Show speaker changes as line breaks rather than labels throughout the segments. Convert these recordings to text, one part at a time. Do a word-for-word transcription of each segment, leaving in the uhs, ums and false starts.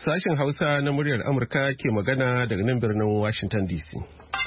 Sashen Hausa na muryar Amurka ke magana daga nan birnin Washington D C.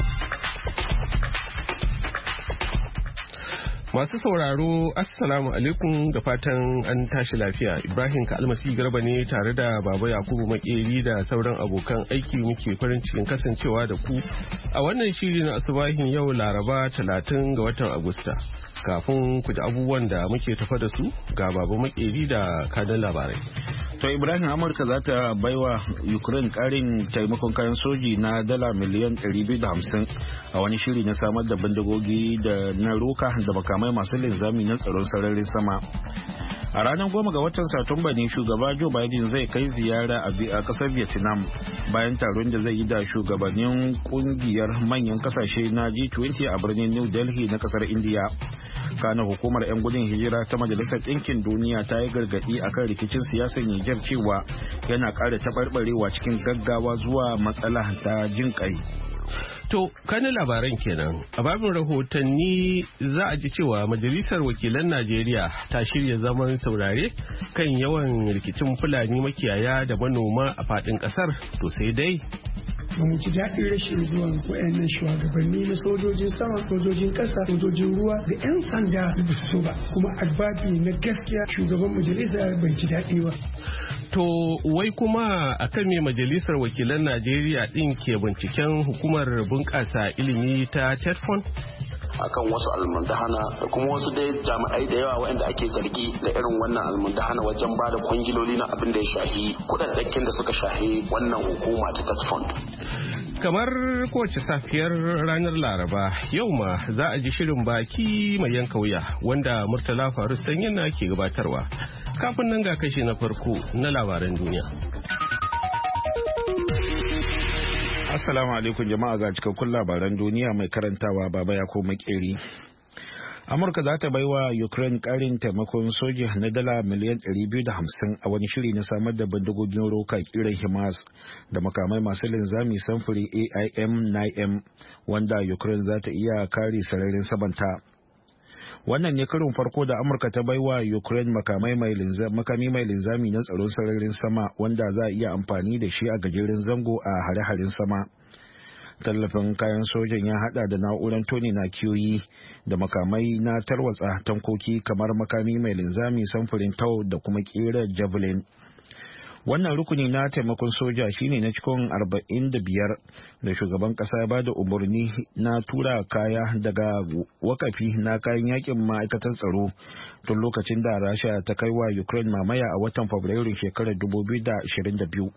Masu sauraro, Assalamu alaikum da fatan an tashi lafiya. Ibrahim Kalmasi Garba ne tare da Baba Yakubu Makeri da sauran abokan aiki muke farin cikin kasancewa da ku a wannan shiri na asubahin yau Laraba talatin ga watan Agusta. Kafin ku ji abubuwan da muke tafa da su ga Baba Makeri da kadan labarai.
To Ibrahim, Amurka za ta baiwa Ukraine karin taimakon kayan soji na dala miliyan ɗari biyu da hamsin a wani shiri na samar da bindigogi da na roka da makamai masu linzami na tsaron sararin sama. A ranar goma ga watan Satumba ne shugaba Joe Biden zai kai ziyara a kasar Vietnam bayan taron da zai yi da shugabannin kungiyar manyan kasashe na G twenty a birnin New Delhi na kasar India. Kana hukumar 'yan gudun hijira ta Majalisar Ɗinkin Duniya ta yi gargaɗi akan rikicin siyasar Nijar cewa yana ƙara taɓarɓarewa cikin gaggawa zuwa matsala ta jin ƙai.
To, kanin labaran kenan. A babin rahotanni za a ji cewa Majalisar Wakilan Najeriya ta shirya zaman saurare kan yawan rikicin Fulani makiyaya da manoma a faɗin ƙasar. To sai dai
ba mu ji daɗin rashin zuwan wayannan shugabanni na sojojin sama, sojojin ƙasa, sojojin ruwa da 'yan sanda da su so ba, kuma albabi na gaskiya shugaban majalisa bai ji daɗi ba.
To wai kuma akan me Majalisar Wakilan Najeriya ɗin ke binciken hukumar bunƙasa ilimi ta TETFund?
Akan wasu almundahana da kuma wasu dai jami'ai da yawa waɗanda ake zargi da irin wannan almundahana wajen ba da kwangiloli na abin da ya shahi kuɗaɗɗakin da suka shahi wannan hukuma ta TETFund.
Kamar kowace safiyar ranar Laraba, yau ma za a ji shirin baki mai yanka wuya wanda Murtala Faru Sanyina ke gabatarwa. Kafin nan ga kashi na farko na labaran duniya.
Assalamu alaikum jama'a, ga cikakkun labaran duniya mai karantawa Baba Yakubu Makeri. Amurka za ta baiwa Ukraine karin taimakon soja na dala miliyan ɗari biyu da hamsin a wani shiri na samar da bindigogin roka kiran HIMARS da makamai masu linzami samfuri A I M nine M wanda Ukraine za ta iya kare sararin samanta. Wannan ne karin farko da Amurka ta baiwa Ukraine makamai mai linzami makami mai linzami na tsaron sararin sama wanda za a iya amfani da shi a gajeren zango a hare-haren sama. Tallafin kayan sojan ya hada da na'urar toni na kiyoyi da makamai na tarwatsa tankoki kamar makami mai linzami samfurin tau da kuma kera javelin. Wannan rukuni na taimakon soja shine na cikin arba'in da biyar da shugaban kasa ya bada umarni na tura kaya daga wakafi na kayan yakin ma'aikatan tsaro tun lokacin da Rasha ta kai wa Ukraine mamaya a watan Fabrairu shekarar dubu biyu da ashirin da biyu.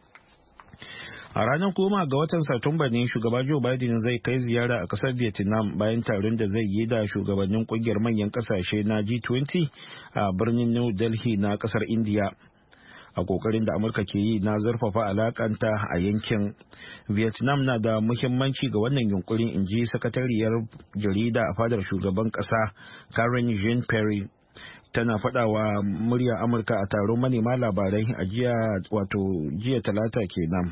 A ranar goma ga watan Satumba ne shugaba Joe Biden zai kai ziyara a kasar Vietnam bayan taron da zai yi da shugabannin kungiyar manyan kasashe na G twenty a birnin New Delhi na kasar India. A kokarin da Amurka ke yi na zurfafa alakanta a yankin, Vietnam na da muhimmanci ga wannan yunkurin, in ji sakatariyar jarida a fadar shugaban kasa Karen Jean-Pierre. Tana faɗawa murya Amurka a taron manema labarai a jiya wato jiya talata kenan.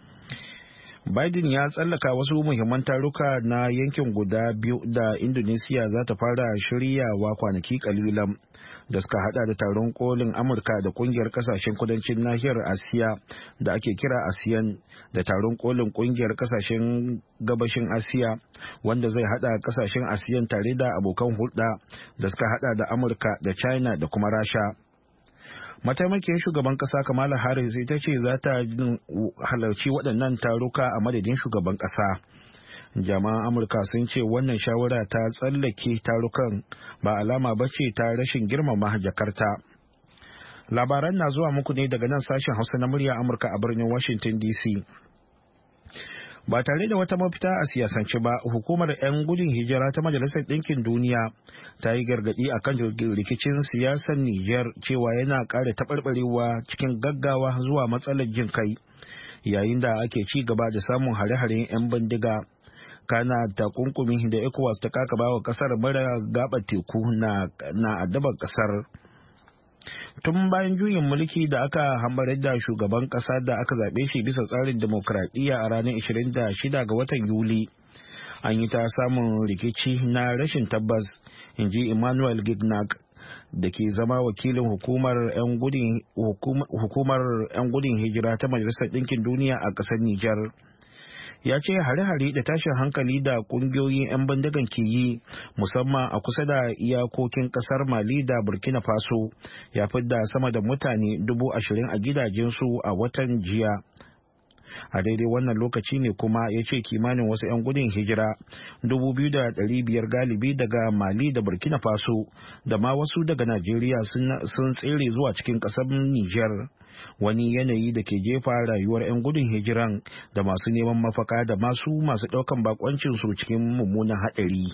Biden ya tsallaka wasu muhimman taruka na yankin guda biyu da Indonesia za ta fara shiryawa kwanaki kalilan da suka hada da taron kolin Amurka da kungiyar kasashen kudancin nahiyar Asiya da ake kira ASEAN da taron kolin kungiyar kasashen gabashin Asiya wanda zai hada kasashen ASEAN tare da abokan hulɗa da suka hada da Amurka da China da kuma Rasha. Mataimakiyar shugaban kasa Kamala Harris ita ce za ta halarci waɗannan taruka a madadin shugaban kasa. Jama'an Amurka sun ce wannan shawara ta tsallake tarukan ba alama ba ce ta rashin girmama Jakarta. Labaran na zuwa muku ne daga nan sashen Hausa na murya Amurka a birnin Washington D C. Ba tare da wata mafita a siyasance ba, hukumar 'yan gudun hijira ta Majalisar Ɗinkin Duniya ta yi gargaɗi a kan rikicin siyasar Nijar cewa yana ƙara taɓarɓarewa cikin gaggawa zuwa matsalar jin kai, yayin da ake ci gaba da samun hare-haren 'yan bindiga. Kana takunkumi da ECOWAS ta kakaba wa ƙasar mara gaɓar teku na, na addabar ƙasar. Tun bayan juyin mulki da aka hambarar da shugaban kasa da aka zaɓe shi bisa tsarin demokradiyya a ranar ashirin da shida ga watan Yuli, an yi ta samun rikici na rashin tabbas, in ji Emmanuel Gignac, da ke zama wakilin hukumar 'yan gudun hukumar 'yan gudun hijira ta Majalisar Ɗinkin Duniya a ƙasar Nijar. Ya ce hare-hare da tashin hankali da ƙungiyoyin 'yan bindigan ke yi musamman a kusa da iyakokin ƙasar Mali da Burkina Faso ya fidda sama da mutane dubu ashirin a gidajensu a watan jiya. A daidai wannan lokaci ne kuma ya ce kimanin wasu 'yan gudun hijira dubu biyu da ɗari biyar galibi daga Mali da Burkina Faso da ma wasu daga Najeriya sun tsere zuwa cikin ƙasar Nijar. Wani yanayi da ke jefa rayuwar 'yan gudun hijiran da masu neman mafaka da masu masu ɗaukan bakoncinsu cikin mummunan haɗari.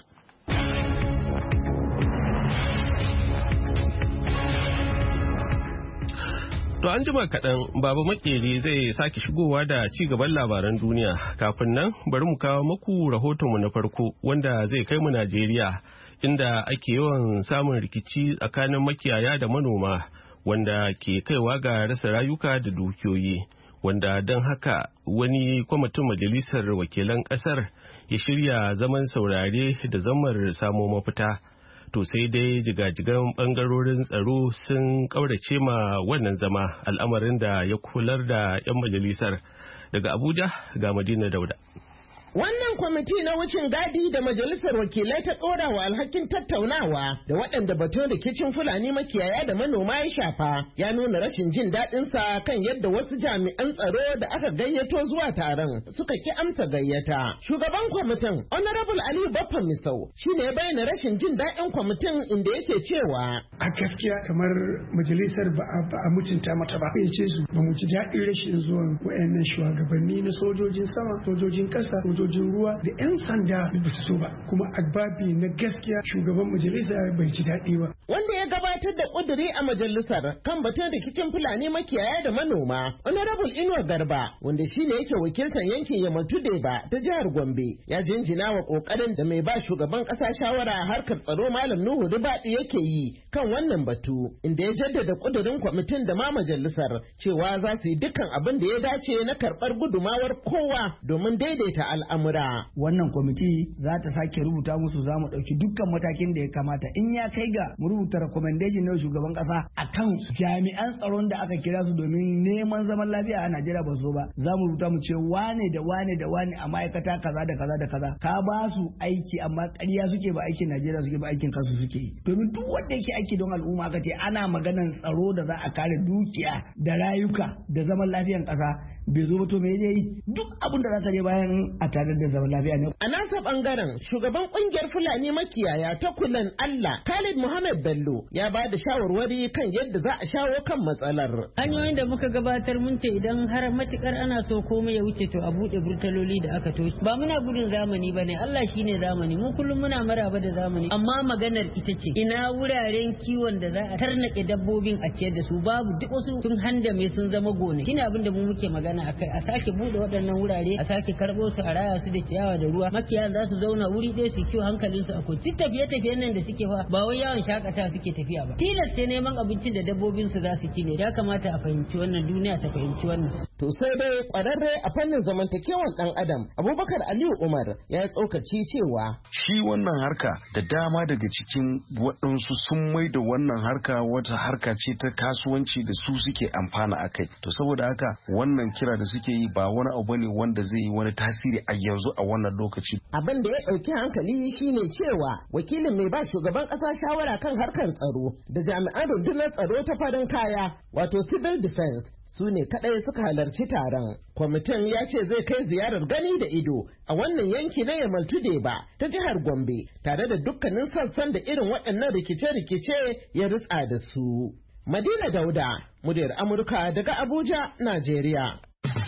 To an jima kaɗan Baba Makeri zai sake shigowa da ci gaban labaran duniya. Kafin nan bari mu kawo maku rahotonmu na farko wanda zai kai mu Najeriya inda ake yawan samun rikici tsakanin makiyaya da manoma wanda ke kaiwa ga rasa rayuka da dukiyoyi. Wanda don haka wani kwamitin majalisar wakilan ƙasar ya shirya zaman saurare da zammar samo mafita. To sai dai jigajigan bangarorin tsaro sun kaurace ma wannan zama, al'amarin da ya kular da 'yan majalisar. Daga Abuja ga Madina Dauda.
Wannan kwamiti na wucin gadi da majalisar wakilai ta ɗora wa alhakin tattaunawa da waɗanda batun rikicin Fulani makiyaya da manoma ya shafa ya nuna rashin jin daɗinsa kan yadda wasu jami'an tsaro da aka gayyato zuwa taron suka ki amsa gayyata. Shugaban kwamitin Honorable Aliyu Baffa Misau shi ne ya bayyana rashin jin daɗin kwamitin inda yake cewa
a gaskiya kamar majalisar ba a mutunta mata ba. Ya ce su ba mu ji daɗin rashin zuwan wayannan shugabanni na sojojin sama, sojojin ƙasa, sojojin ruwa da 'yan sanda ba su so ba, kuma albabi na gaskiya shugaban majalisa bai ji daɗi ba.
Wanda ya gabatar da ƙuduri a majalisar kan batun rikicin Fulani makiyaya da manoma, Honorable Inuwa Garba, wanda shi ne yake wakiltar yankin Yamatude ba ta jihar Gombe, ya jinjina wa ƙoƙarin da mai ba shugaban ƙasa shawara a harkar tsaro Malam Nuhu Rubaɗi yake yi kan wannan batu, inda ya jaddada ƙudurin kwamitin da ma majalisar cewa za su yi dukkan abin da ya dace na karɓar gudumawar kowa domin daidaita al'amura.
Wannan kwamiti za ta sake rubuta musu za mu ɗauki dukkan matakin da ya kamata in ya kai ga mu rubuta recommendation na shugaban ƙasa akan jami'an tsaron da aka kira su domin neman zaman lafiya a Najeriya ba so ba, za mu rubuta mu ce wane da wane da wane a ma'aikata kaza da kaza da kaza ka ba su aiki amma ƙarya suke ba aikin Najeriya suke ba aikin kansu suke yi, domin duk wanda yake aiki don al'umma aka ce ana maganan tsaro da za a kare dukiya da rayuka da zaman lafiyan ƙasa bai zo ba to me zai yi, duk abin da za ka je bayan a tare da zaman lafiya ne.
A nasa bangaren shugaban kungiyar Fulani makiyaya ta Kulan Allah Khalid Muhammad Bello ya ba da shawarwari kan yadda za a shawo kan matsalar.
Hanyoyin da muka gabatar mun ce idan har matukar ana so komai ya wuce to a bude burtaloli da aka toshe. Ba muna gudun zamani bane, Allah shine zamani, mu kullum muna maraba da zamani, amma maganar ita ce ina wuraren kiwon da za a tarnake dabbobin a ciyar da su, babu, duk wasu sun handame sun zama gona. Shine abin da mu muke magana akai, a sake bude waɗannan wurare, a sake karbo su a raya su da ciyawa da ruwa, makiya za su zauna wuri ɗaya su kiwo hankalin su akwai. Duk tafiye-tafiyen nan da suke fa ba wai yawon shakata suke tafiya ba, tilas ce neman abincin da dabbobin su za su ci ne. Ya kamata a fahimci wannan, duniya ta fahimci wannan.
To sai dai kwararre a fannin zamantakewan dan adam Abubakar Aliyu Umar ya tsokaci cewa
shi wannan harka da dama daga cikin waɗansu sun mai da wannan harka wata harka ce ta kasuwanci da su suke amfana a kai. To saboda haka wannan kira da suke yi ba wani abu ne wanda zai yi wani tasiri a yanzu a wannan lokaci.
Abin da ya ɗauki hankali shine cewa wakilin mai ba shugaban ƙasa shawara kan harkar tsaro da jami'an rundunar tsaro ta farin kaya wato civil defense su ne kaɗai suka halarci taron. Kwamitin ya ce zai kai ziyarar gani da ido a wannan yanki na Yamaltude ba ta jihar Gombe tare da dukkanin sassan da irin waɗannan rikice-rikice ya ritsa da su. Madina Dauda, muryar Amurka daga Abuja, Najeriya.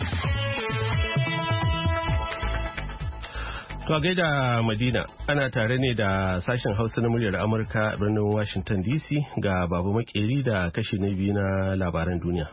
To a gaida Madina, ana tare ne da sashen Hausa na muryar Amurka a birnin Washington D C ga Babu Makeri da kashi na biyu na labaran duniya.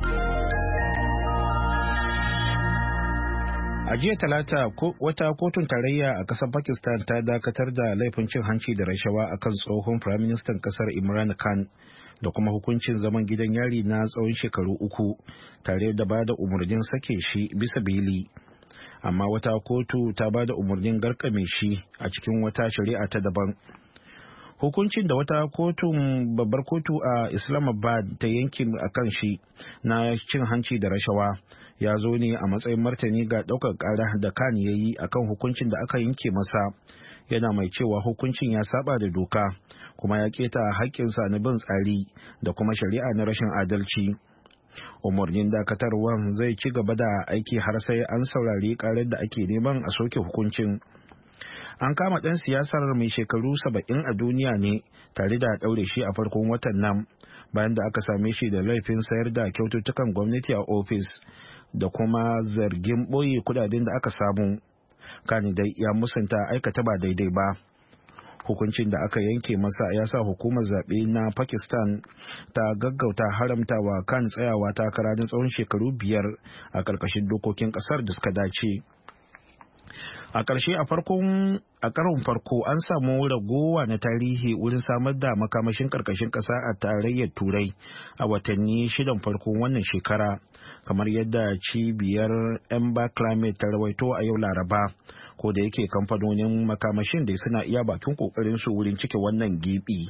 A jiya talata wata kotun tarayya a ƙasar Pakistan ta dakatar da laifin cin hanci da rashawa akan tsohon firaministan ƙasar Imran Khan da kuma hukuncin zaman gidan yari na tsawon shekaru uku tare da ba da umarnin sake shi bisa beli. Amma wata kotu ta ba da umarnin garkame shi a cikin wata shari'a ta daban. hukuncin da wata kotun babbar kotu a Islamabad ta yanke a kan shi na cin hanci da rashawa ya zo ne a matsayin martani ga ɗaukar ƙara da Khan ya yi a kan hukuncin da aka yanke masa, yana mai cewa hukuncin ya saba da doka kuma ya keta haƙƙinsa na bin tsari da kuma shari'a na rashin adalci. Umarnin dakatarwan zai ci gaba da aiki har sai an saurari ƙarar da ake neman a soke hukuncin. An kama ɗan siyasar mai shekaru saba'in a duniya ne tare da ɗaure shi a farkon watan nan bayan da aka same shi da laifin sayar da kyaututtukan gwamnati a ofis da kuma zargin ɓoye kudaden da aka samu. Kani dai ya musanta aikata ba daidai ba. Hukuncin da aka yanke masa ya sa hukumar zaɓe na Pakistan ta gaggauta haramtawa kan tsayawa takara na tsawon shekaru biyar a ƙarƙashin dokokin ƙasar da suka dace. A ƙarshe a farkon a karon farko an samu ragowa na tarihi wurin samar da makamashin ƙarƙashin ƙasa a tarayyar Turai a watanni shidan farkon wannan shekara, kamar yadda cibiyar Ember Climate ta rawaito a yau Laraba, ko da yake kamfanonin makamashin da suna iya bakin ƙoƙarin su wurin cike wannan gibi.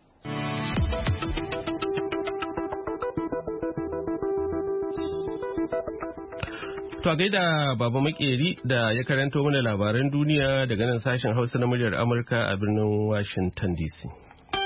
To a gaida Baba Makeri da ya karanto mana labaran duniya daga nan sashen Hausa na muryar Amurka a birnin Washington D C.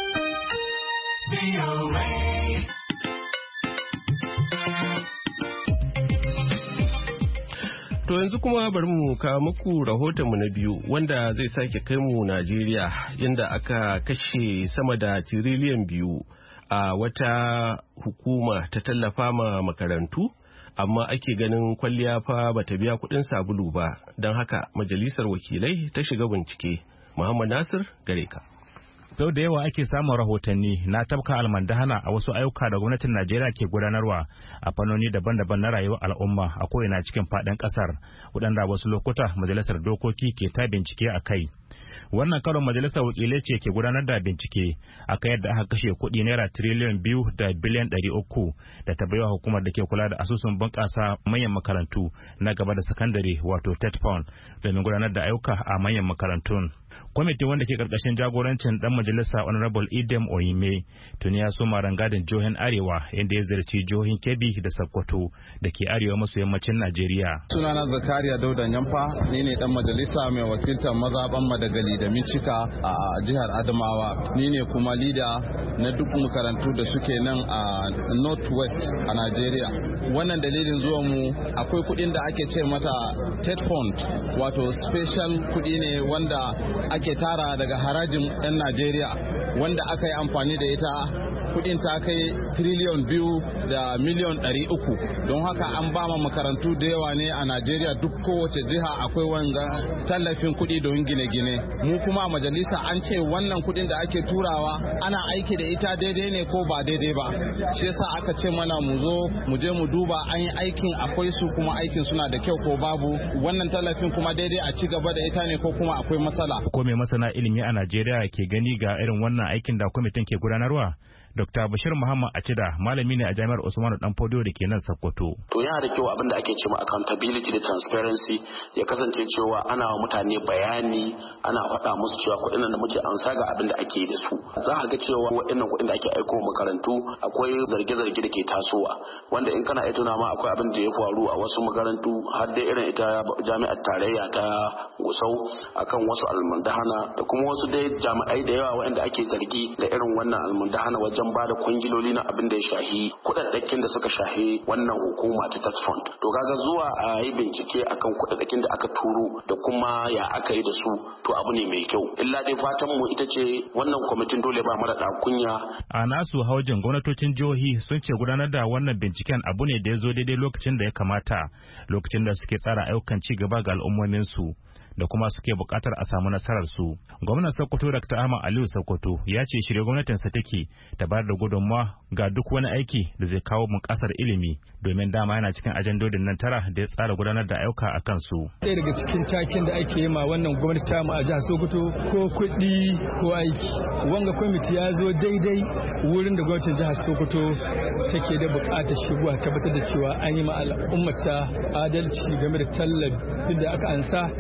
To yanzu kuma bari mu kawo muku rahotonmu na biyu wanda zai sake kai mu Najeriya, inda aka kashe sama da tiriliyan biyu a wata hukuma ta tallafa ma makarantu. Amma ake ganin kwalliya fa bata biya kuɗin sabulu ba, don haka majalisar wakilai ta shiga bincike. Muhammad Nasir gare ka.
Sau da yawa ake samun rahotanni na tabka almandahana a wasu ayyuka da gwamnatin Najeriya ke gudanarwa a fannoni daban-daban na rayuwar al'umma a ko'ina cikin faɗin ƙasar, waɗanda wasu lokuta majalisar dokoki ke ta bincike a kai. Wannan karon majalisar wakilai ce ke gudanar da bincike akan yadda aka kashe kuɗi naira tiriliyan biyu da biliyan ɗari uku da ta baiwa hukumar da ke kula da asusun bunƙasa manyan makarantu na gaba da sakandare wato TETFund domin gudanar da ayyuka a manyan makarantun. Kwamitin wanda ke karkashin jagorancin dan majalisa Honorable Idem Oyime tuni ya soma rangadin jihohin Arewa, inda ya ziyarci jihohin Kebbi da Sokoto da ke arewa maso yammacin Najeriya.
Sunana Zakariya Dauda Nyamfa, ni ne dan majalisa mai wakiltar mazaban Madagali da Mincika a jihar Adamawa. Ni ne kuma leader na duk makarantu da suke nan a North West a Najeriya. Wannan dalilin zuwa mu akwai kuɗin da ake ce mata TETFund, wato special kuɗi ne wanda ake tara daga harajin 'yan Najeriya, wanda aka yi amfani da ita kudin ta kai triliyon biyu da miliyon ɗari uku. Don haka an ba ma makarantu da yawa ne a Najeriya, duk kowace jiha akwai wanga tallafin kudi don gine-gine. Mu kuma a majalisa an ce wannan kudin da ake turawa ana aiki da ita daidai ne ko ba daidai ba. Shi yasa aka ce mana mu zo mu je mu duba an yi aikin, akwai su kuma aikin suna da kyau ko babu. Wannan tallafin kuma daidai a ci gaba da ita ne ko kuma akwai matsala.
Ko mai masana ilimi a Najeriya ke gani ga irin wannan aikin da kwamitin ke gudanarwa? Dokta Bashir Muhammad Acida malami ne a Jami'ar Usmanu Danfodiyo da ke nan Sokoto.
To yana da kyau abin da ake cewa accountability da transparency ya kasance cewa ana wa mutane bayani, ana faɗa musu cewa kuɗin da muke amsa ga abin da ake da su. Za ka ga cewa waɗannan kuɗin da ake aiko makarantu akwai zarge-zarge da ke tasowa, wanda in kana tuna ma akwai abin da ya faru a wasu makarantu har dai irin ita jami'ar tarayya ta Gusau akan wasu almundahana da kuma wasu dai jami'ai da yawa waɗanda ake zargi da irin wannan almundahana wajen ba da kwangiloli na abin da ya shahi kudaddakin da suka shahi wannan hukuma ta TETFund. To kaga zuwa a yi bincike akan kudaddakin da aka turo da kuma ya aka yi da su, to abu ne mai kyau. Illa dai fatan mu ita ce wannan kwamitin dole ba mara kunya.
A nasu haujin gwamnatocin jihohi sun ce gudanar da wannan binciken abu ne da ya zo daidai lokacin da ya kamata, lokacin da suke tsara ayyukan ci gaba ga al'ummomin su da kuma suke bukatar a samu nasarar su. Gwamnan Sokoto Doctor Ahmad Aliyu Sokoto ya ce shirye gwamnatinsa take ta bayar da gudunmawa ga duk wani aiki da zai kawo bunƙasar ilimi, domin dama yana cikin ajandodin nan tara da ya tsara gudanar da ayyuka a kansu.
Ɗaya daga cikin takin da ake yi ma wannan gwamnati ta mu a jihar Sokoto ko kuɗi ko aiki. Wanga kwamiti ya zo daidai wurin da gwamnatin jihar Sokoto take da buƙatar shigowa tabbatar da cewa an yi ma al'ummata adalci game da tallafin da aka ansa na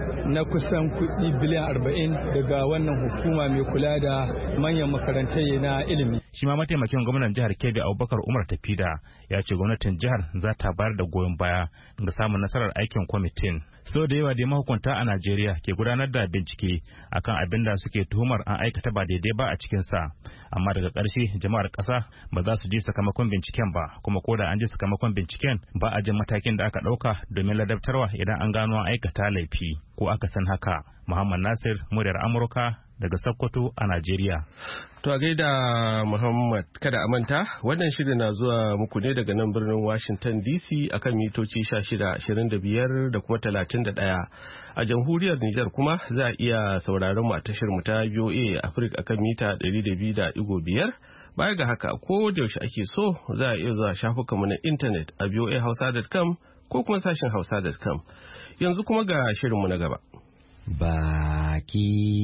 kusan kuɗi biliyan arba'in daga wannan hukuma mai kula da manyan makarantai na ilimi.
Shi ma mataimakin gwamnan jihar Kebbi Abubakar Umar Tafida ya ce gwamnatin jihar za ta bayar da goyon baya ga samun nasarar aikin kwamitin. So da yawa da mahukunta a Najeriya ke gudanar da bincike akan abin da suke tuhumar an aikata ba daidai ba a cikin sa, amma daga ƙarshe jama'ar ƙasa ba za su ji sakamakon binciken ba, kuma ko da an ji sakamakon binciken ba a jin matakin da aka ɗauka domin ladabtarwa idan an gano an aikata laifi ko aka san haka. Muhammad Nasir, muryar Amurka daga Sokoto a Najeriya.
To a gaida Muhammad, kada a manta wannan shirin na zuwa muku ne daga nan birnin Washington D C akan mitoci sha shida, ashirin da biyar da kuma talatin da ɗaya. A jamhuriyar Nijar kuma za a iya sauraron mu a tashar mu ta V O A Africa akan mita ɗari da biyu da ɗigo biyar. Baya ga haka ko da yaushe ake so za a iya zuwa shafukanmu na intanet a v o a hausa dot com ko kuma sashin hausa dot com. Yanzu kuma ga shirinmu na gaba.
Baki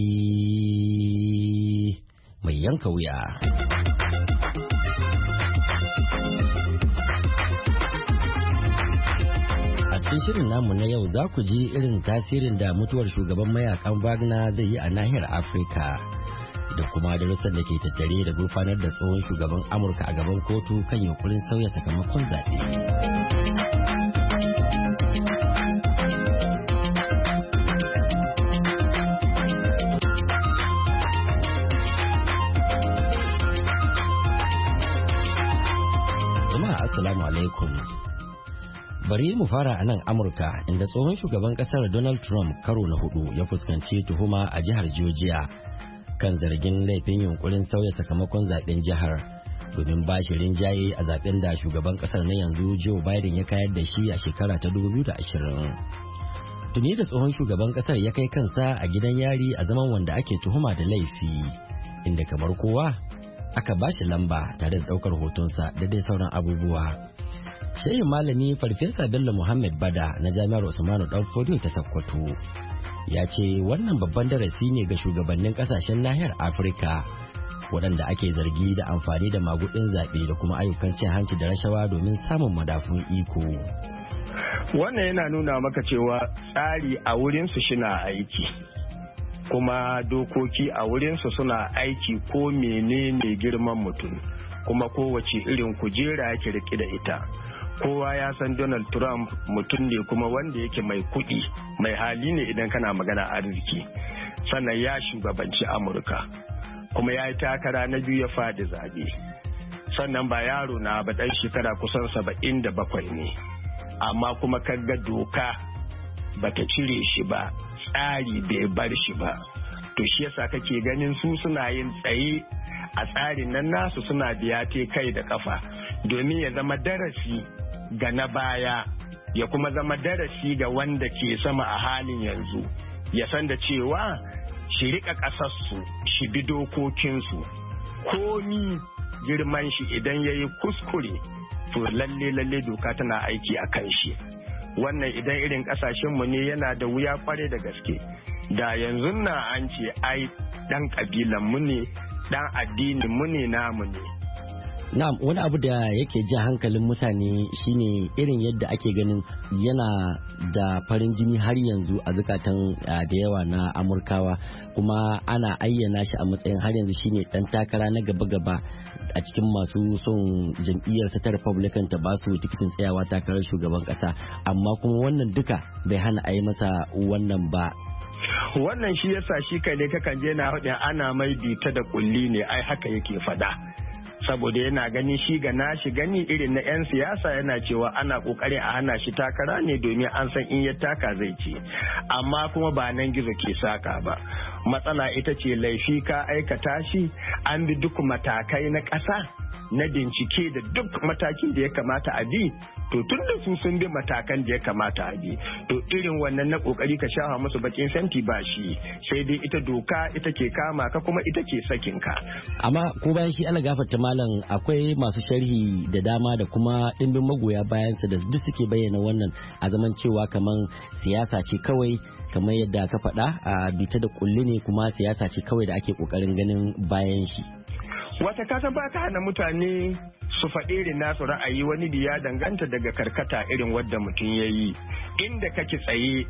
mai yanka wuya. A cikin shirin namu na yau za ku ji irin tasirin da mutuwar shugaban mayakan Wagner zai yi a nahiyar Afirka, da kuma darussan da ke tattare da gurfanar da tsohon shugaban Amurka a gaban kotu kan yunkurin sauya sakamakon zaɓe. Assalamu alaikum. Bari mu fara a nan Amurka, inda tsohon shugaban kasar Donald Trump karo na hudu ya fuskanci tuhuma a jihar Georgia kan zargin laifin yunkurin sauya sakamakon zaben jihar domin ba shi rinjaye a zaben da shugaban kasar na yanzu Joe Biden ya kayar da shi a shekara ta dubu biyu da ashirin. Tuni da tsohon shugaban kasar ya kai kansa a gidan yari a zaman wanda ake tuhuma da laifi, inda kamar kowa aka ba shi lamba tare da daukar hotonsa da dai sauran abubuwa. Shehin malami Farfesa Bello Muhammad Bada na Jami'ar Usmanu Danfodiyo ta Sokoto ya ce wannan babban darasi ne ga shugabannin kasashen nahiyar Afirka waɗanda ake zargi da amfani da magudin zaɓe da kuma ayyukan cin hanci da rashawa domin samun madafun iko.
Wannan yana nuna maka cewa tsari a wurinsu shina aiki, kuma dokoki a wurinsu suna aiki ko menene girman mutum, kuma kowace irin kujera yake rike da ita. Kowa ya san Donald Trump mutum ne kuma wanda yake mai kuɗi, mai hali ne idan kana magana arziki, sannan ya shugabanci Amurka kuma ya yi takara na biyu ya fadi zaɓe, sannan ba yaro na ba ɗan shekara kusan saba'in da bakwai ne, amma kuma kaga doka bata cire shi ba, tsari bai bar shi ba. To shi yasa kake ganin su suna yin tsaye a tsarin nan nasu, suna biya te kai da kafa domin ya zama darasi ga na baya, ya kuma zama darasi ga wanda ke sama a halin yanzu, ya san da cewa shi rika ƙasarsu, shi bi dokokinsu, komi girman shi idan ya yi kuskure to lalle lalle doka tana aiki a kan shi. Wannan idan irin ƙasashenmu ne yana da wuya kware da gaske, da yanzu na an ce ai ɗan ƙabilan mu ne, ɗan addinin mu ne, namu ne.
Na'am, wani abu da yake jan hankalin mutane shine irin yadda ake ganin yana da farin jini har yanzu a zukatan da yawa na Amurkawa, kuma ana ayyana shi a matsayin har yanzu shine dan takara na gaba-gaba a cikin masu son jam'iyyar ta Republican ta basu tikitin tsayawa takarar shugaban kasa, amma kuma wannan duka bai hana a yi masa wannan ba.
Wannan shi yasa shi kai ne kakan je na haɗin ana mai bita da kulli ne, ai haka yake faɗa. Saboda yana gani shi ga nashi gani irin na 'yan siyasa yana cewa ana kokarin a hana shi takara ne domin an san in ya taka zai ce, amma kuma ba nan gizo ke saka ba. Matsala ita ce laifi ka aikata shi, an bi duk matakai na ƙasa na bincike da duk matakin da ya kamata a bi, to tun da su sun bi matakan da ya kamata a bi, to irin wannan na kokari ka shafa musu bakin fenti ba shi, sai dai ita doka ita ke kama ka kuma ita ke sakin ka.
Amma ko bayan shi ana gafarta malam, akwai masu sharhi da dama da kuma dimbin magoya bayansa da duk suke bayyana wannan a zaman cewa kaman siyasa ce kawai, kamar yadda ka faɗa a bita da kulli ne, kuma siyasa ce kawai da ake kokarin ganin bayan shi.
Wata kasa ba ta hana mutane su faɗi irin nasu ra'ayi, wani biya danganta daga karkata irin wadda mutum ya yi. Inda kake tsaye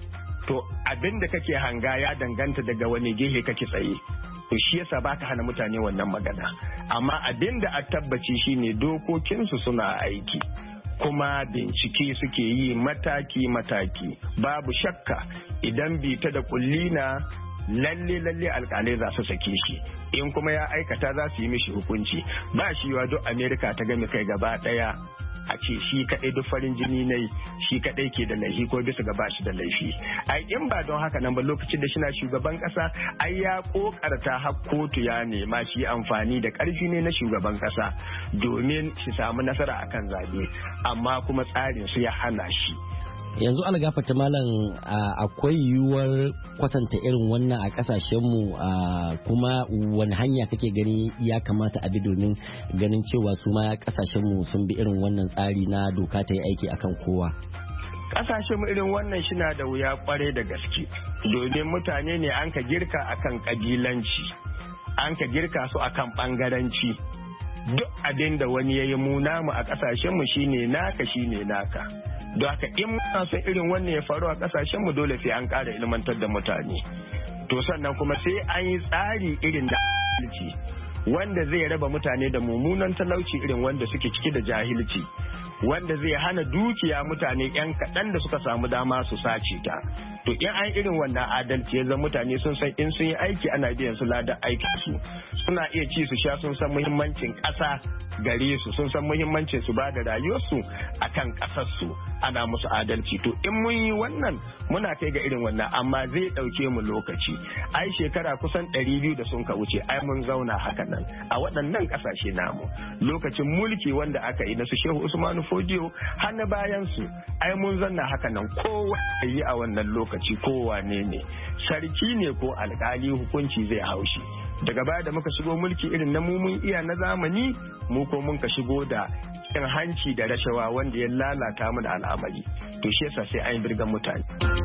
to abin da kake hanga ya danganta daga wani gehe kake tsaye. To shi yasa baka hana mutane wannan magana, amma abin da a tabbaci shine dokokinsu suna aiki kuma bincike suke yi mataki-mataki. Babu shakka idan bita da kullina lalle lalle alkalai za su sake shi, in kuma ya aikata za su yi mishi hukunci. Ba shi yiwa duk Amerika ta gami kai gaba daya a ce shi kadai duk farin jini ne shi kadai ke da laifi ko bisa ga ba shi da laifi. Ai in ba don haka nan ba lokacin da shina shugaban kasa ai ya kokarta har kotu ya nema shi amfani da karfi ne na shugaban kasa domin shi samu nasara akan zabe, amma kuma tsarin su ya hana shi.
Yanzu algafata malam, akwai yiwuwar kwatanta irin wannan a kasashenmu, kuma wani hanya kake gani ya kamata a bi domin ganin cewa su ma kasashenmu sun bi irin wannan tsari na doka ta yi aiki akan kowa?
Kasashenmu irin wannan shina da wuya kwarai da gaske, domin mutane ne an ka girka akan kabilanci, an ka girka su akan bangaranci. Duk abin da wani ya yi muna mu a kasashenmu shine naka shine naka. Don haka in muna son irin wannan ya faru a kasashen mu dole sai an ƙara ilmantar da mutane. To sannan kuma sai an yi tsari irin da jahilci wanda zai raba mutane da mummunan talauci irin wanda suke ciki da jahilci, wanda zai hana dukiya mutane yan kaɗan da suka samu dama su sace ta. To in an irin wannan adalci yanzu mutane sun san in sun yi aiki ana biyan su ladan aikin su, suna iya ci su sha, sun san muhimmancin ƙasa gare su, sun san muhimmancin su ba da rayuwarsu akan ƙasar su, ana musu adalci. To in mun yi wannan muna kai ga irin wannan, amma zai ɗauke mu lokaci. Ai shekara kusan ɗari biyu da sun ka wuce ai mun zauna haka nan a waɗannan ƙasashe namu. Lokacin mulki wanda aka yi na su Shehu Usmanu Fodiyo har na bayan su ai mun zanna haka nan, kowa yi a wannan lokaci kowa ne ne sarki ne ko alƙali hukunci zai haushi. Daga baya da muka shigo mulki irin na mumun iya na zamani, mu ko mun ka shigo da cin hanci da rashawa wanda ya lalata mu da al'amari. To shi yasa sai an birgan mutane.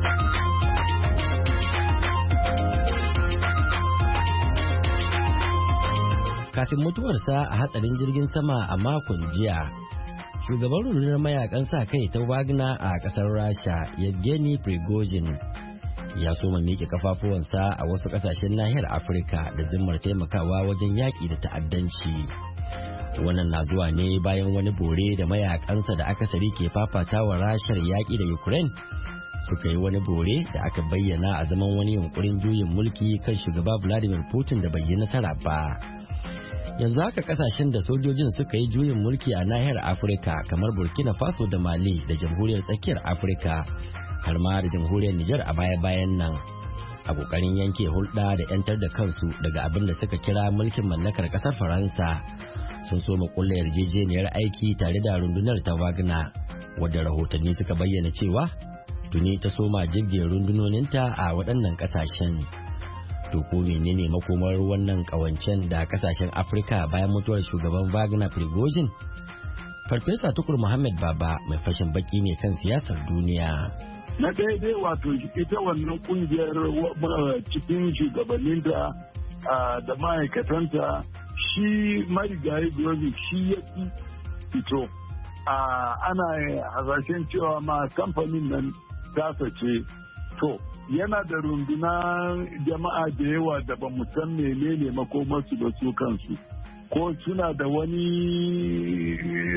Kafin mutuwarsa a hatsarin jirgin sama a makon jiya, shugaban rundunar mayakan sa kai ta Wagner a kasar Rasha, Yevgeny Prigozhin, ya soma miƙe kafafuwansa a wasu ƙasashen nahiyar Afirka da zimmar taimakawa wajen yaƙi da ta'addanci. Wannan na zuwa ne bayan wani bore da mayakansa da akasari ke fafatawa Rashar yaƙi da Ukraine suka yi wani bore da aka bayyana a zaman wani yunkurin juyin mulki kan shugaba Vladimir Putin da bai yi nasara ba. Yanzu haka kasashen da sojojin suka yi juyin mulki a nahiyar Afirka kamar Burkina Faso da Mali da Jamhuriyar Tsakiyar Afirka har ma da Jamhuriyar Nijar a baya-bayan nan a kokarin yanke hulɗa da 'yantar da kansu daga abin da suka kira mulkin mallakar ƙasar Faransa, sun so kulla yarjejeniyar aiki tare da rundunar ta Wagner, wadda rahotanni suka bayyana cewa tuni ta soma jirgin rundunoninta a waɗannan ƙasashen. To ko menene makomar wannan ƙawancen da ƙasashen Afirka bayan mutuwar shugaban Wagner Prigozhin? Farfesa Tukur Muhammad Baba mai fashin baki ne kan siyasar duniya.
Na daidai wato ita wannan kungiyar cikin shugabanninta da ma'aikatanta, shi marigayi Prigozhin shi ya fi fito. Ana hasashen cewa ma kamfanin nan tasa ce. To, yana da rundunar jama'a da yawa da ba mu san menene makomarsu da su kansu, ko suna da wani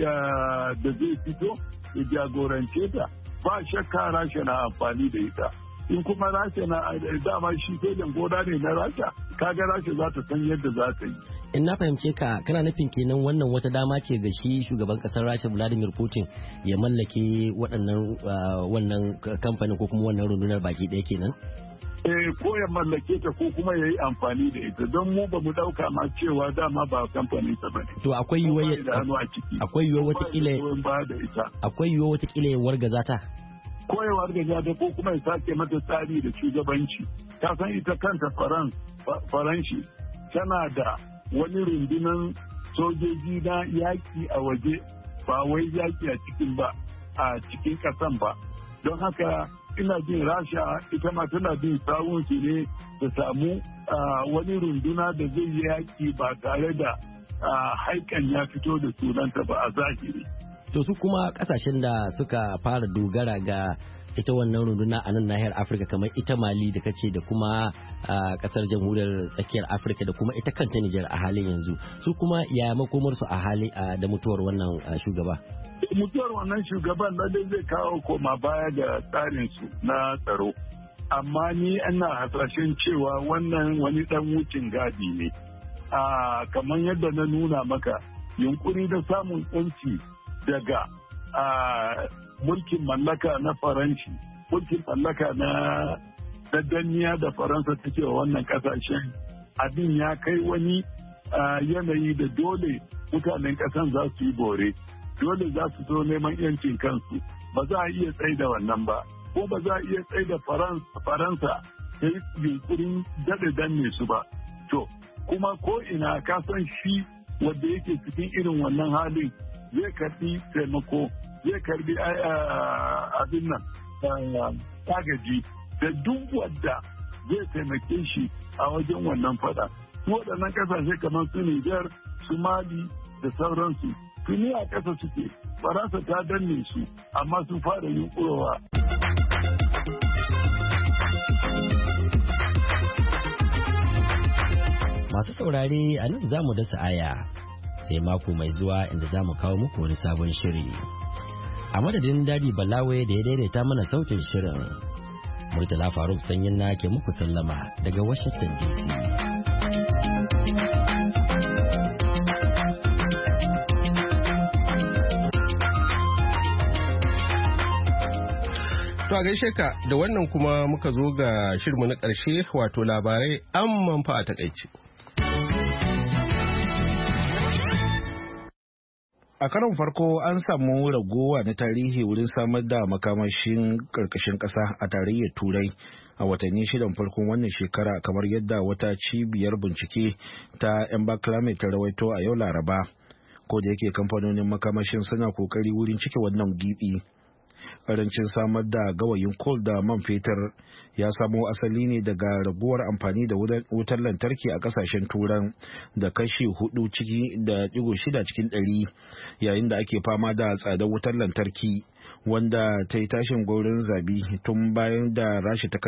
da zai fito ya jagorance ta. Ba shakka Rasha na amfani da ita, in kuma Rasha na dama shi sojan gona ne na Rasha, kaga Rasha za ta san yadda za ta yi.
In na fahimce ka, kana nufin kenan wannan wata dama ce ga shi shugaban kasar Rasha Vladimir Putin ya mallake waɗannan wannan kamfanin ko kuma wannan rundunar baki ɗaya kenan?
Eh, ko ya mallake ta ko kuma ya yi amfani da ita, don mu ba mu ɗauka ma cewa dama ba kamfanin sa bane.
To akwai yiwuwar akwai yiwuwar watakila akwai yiwuwar watakila ya wargaza ta?
Ko ya wargaza ta ko kuma ya sake mata tsari da shugabanci. Ta san ita kanta Faranshi tana da wani rundunar sojoji na yaƙi a waje, ba wai yaƙi a cikin ba a cikin ƙasan ba. Don haka ina jin Rasha ita ma tana bin sawun su ne ta samu wani runduna da zai yi yaƙi ba tare da haikan ya fito da sunanta ba a zahiri.
To su kuma kasashen da suka fara dogara ga ita wannan runduna a nan nahiyar Afirka kamar ita Mali da kace da kuma kasar jamhuriyar tsakiyar Afirka da kuma ita kanta Nijar a halin yanzu su kuma ya makomar su a hali da mutuwar wannan shugaba.
Mutuwar wannan shugaban na dai zai kawo koma baya ga tsarin su na tsaro. Amma ni ana hasashen cewa wannan wani dan wucin gadi ne. A kamar yadda na nuna maka yunkuri da samun yanci daga mulkin mallaka na Faranshi, mulkin mallaka na danniya da Faransa take wa wannan kasashen abin ya kai wani yanayi da dole mutanen kasan za su yi bore, dole za su zo neman yancin kansu, ba za a iya tsaye da wannan ba, ko ba za a iya tsaye da Faransa ta yi yunkurin daɗe danne su ba. To, kuma ko ina ka san shi wanda yake cikin irin wannan halin zai karbi taimako, zai karbi abin nan tagaji da duk wadda zai taimake shi a wajen wannan fada. Su waɗannan ƙasashe kamar su Nijar, su Mali da sauransu, tuni a ƙasa suke, Faransa ta danne su, amma sun fara yunƙurowa.
Masu saurare a nan za mu dasa aya sai mako mai zuwa inda za mu kawo muku wani sabon shiri. A madadin Dadi Balawe da ya daidaita mana sautin shirin, Murtala Faruk Sanyin na ke muku sallama daga Washington D C.
To a gaishe ka da wannan kuma muka zo ga shirmu na ƙarshe wato labarai amman fa a takaice.
A karon farko an samu ragowa na tarihi wurin samar da makamashin ƙarƙashin ƙasa a tarayyar Turai a watanni shidan farkon wannan shekara, kamar yadda wata cibiyar bincike ta Embaclame ta rawaito a yau Laraba. Ko da yake kamfanonin makamashin suna kokari wurin cike wannan gibi. Karancin samar da gawayin kol da man fetur ya samo asali ne daga raguwar amfani da wutar lantarki a kasashen turan da kashi hudu ciki da digo shida cikin ɗari, yayin da ake fama da tsadar wutar lantarki wanda ta yi tashin gaurin zabi tun bayan da rashi ta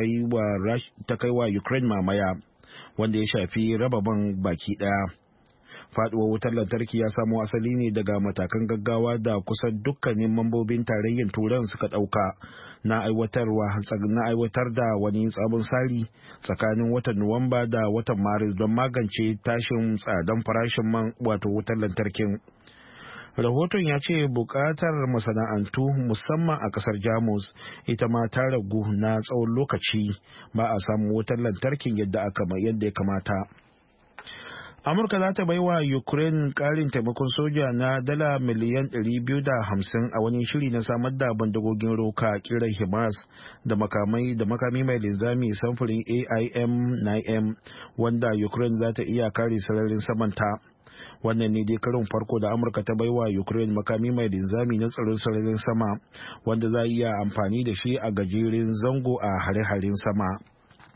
kai wa Ukraine mamaya, wanda ya shafi rababan baki daya. Faduwar wutar lantarki ya samo asali ne daga matakan gaggawa da kusan dukkanin mambobin tarayyar turan suka dauka na aiwatarwa na aiwatar da wani sabon tsari tsakanin watan Nuwamba da watan Maris don magance tashin tsadan farashin man wato wutar lantarkin. Rahoton ya ce bukatar masana'antu musamman a kasar Jamus ita ma ta ragu na tsawon lokaci, ba a samu wutar lantarkin yadda aka yadda ya kamata. Amurka za ta bai wa Ukraine ƙarin taimakon soja na dala miliyan ɗari biyu da hamsin a wani shiri na samar da bandagogin roka kiran HIMARS da makamai da makami mai linzami samfurin A I M nine M wanda Ukraine za ta iya kare sararin samanta. Wannan ne dai karin farko da Amurka ta bai wa Ukraine makami mai linzami na tsaron sararin sama wanda za a iya amfani da shi a gajeren zango a hare-haren sama.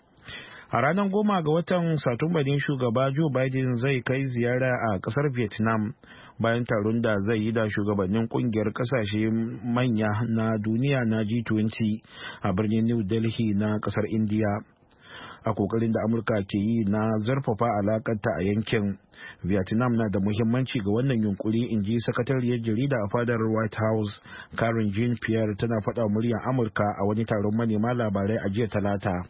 A ranar goma ga watan Satumba ne shugaba Joe Biden zai kai ziyara a kasar Vietnam bayan taron da zai yi da shugabannin kungiyar kasashe manya na duniya na G twenty a birnin New Delhi na kasar India. A kokarin da Amurka ke yi na zarfafa alakanta a yankin, Vietnam na da muhimmanci ga wannan yunkuri, in ji sakatariyar jarida a fadar White House Karen Jean-Pierre tana faɗa muryar Amurka a wani taron manema labarai a jiya Talata.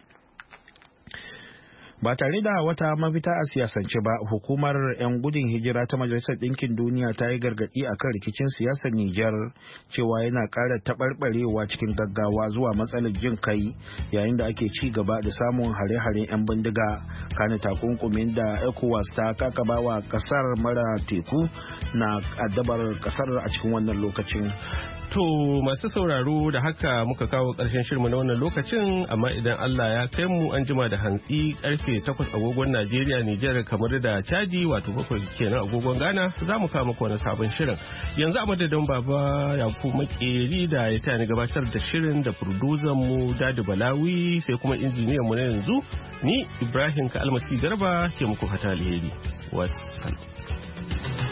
Ba tare da wata mafita a siyasance ba, hukumar 'yan gudun hijira ta Majalisar Ɗinkin Duniya ta yi gargaɗi a kan rikicin siyasar Nijar cewa yana ƙara taɓarɓarewa cikin gaggawa zuwa matsalar jin kai yayin da ake ci gaba da samun hare-haren 'yan bindiga. Kana takunkumin da ECOWAS ta kakabawa ƙasar mara teku na addabar ƙasar a cikin wannan lokacin.
To masu sauraro da haka muka kawo ƙarshen shirmu na wannan lokacin, amma idan Allah ya kai mu an jima da hantsi karfe takwas agogon Najeriya, Nijar, kamar da Chadi wato bakwai kenan agogon Ghana za mu kawo maka wani sabon shirin. Yanzu a madadin Baba Yakubu Makeri da ya tani gabatar da shirin da producer mu Dadi Balawi sai kuma injiniyan mu na yanzu ni Ibrahim Ka Almasi Garba ke muku fata alheri. Wassalam.